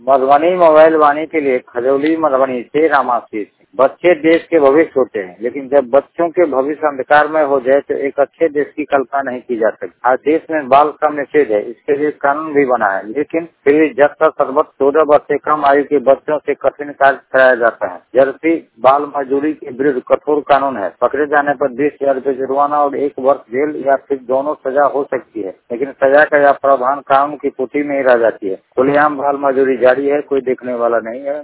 Madhubani mobile वाणी के लिए खजौली मधुबनी से रामाशीष। बच्चे देश के भविष्य होते हैं, लेकिन जब बच्चों के भविष्य अंधकार में हो जाए तो एक अच्छे देश की कल्पना नहीं की जा सकती। आज देश में बाल श्रम निषेध है, इसके लिए कानून भी बना है, लेकिन फिर भी जब तक सर्वोच्च 14 वर्ष से कम आयु के बच्चों से कठिन कार्य कराया जाता है। जबकि बाल मजदूरी के विरुद्ध कठोर कानून है। पकड़े जाने पर 20,000 रुपये जुर्माना और 1 वर्ष जेल या फिर दोनों सजा हो सकती है, लेकिन सजा का यह प्रावधान कानून की पुटी में ही रह जाती है। खुलेआम बाल मजदूरी जारी है, कोई देखने वाला नहीं है।